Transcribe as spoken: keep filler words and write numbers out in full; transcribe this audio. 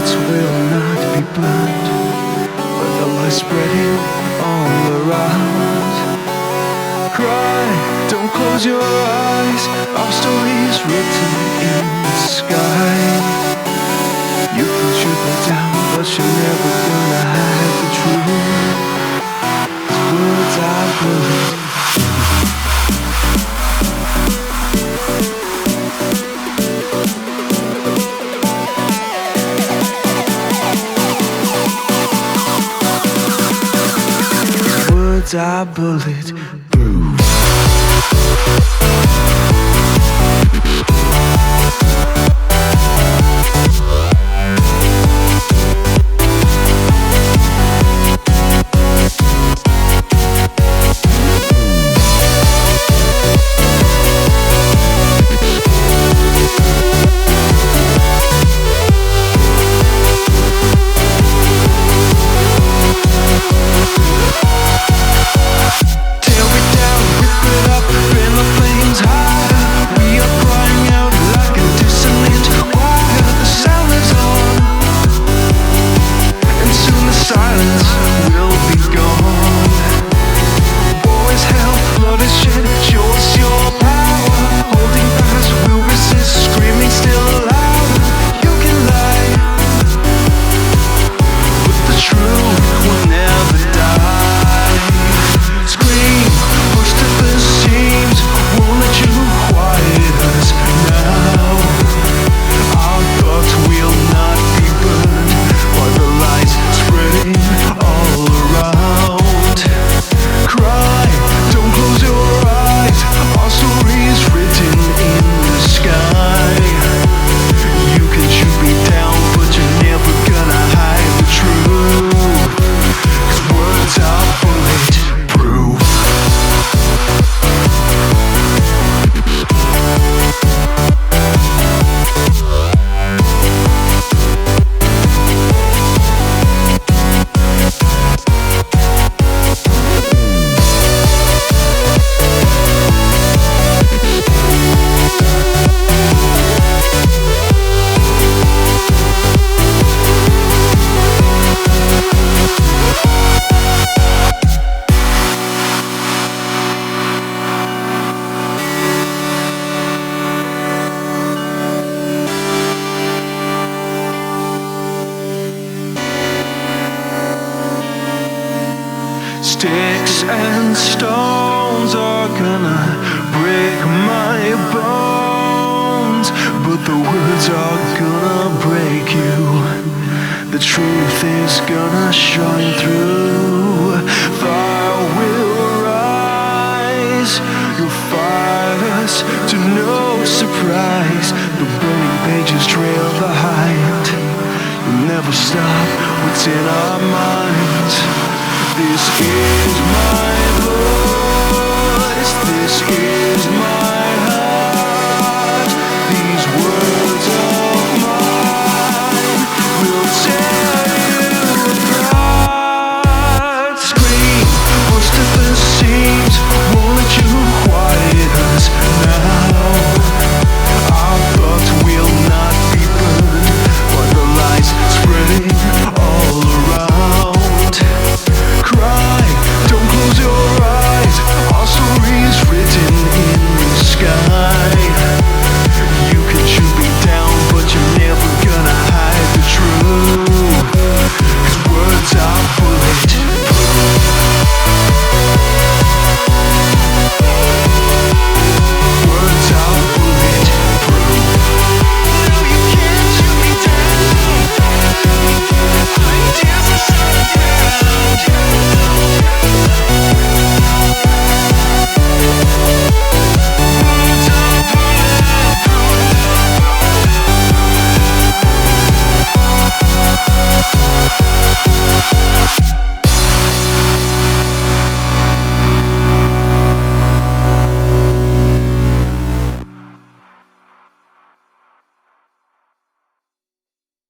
words will not be burned, but the light spreading all around. Cry, don't close your eyes, our story's written in the sky. You can shoot them down, but you're never gonna hide the truth. 'Cause words are bullets. Words are bulletproof. Sticks and stones are gonna break my bones, but the words are gonna break you. The truth is gonna shine through. Fire will rise, you'll fight us to no surprise. The burning pages trail behind. You'll never stop what's in our minds. This is my voice, this is my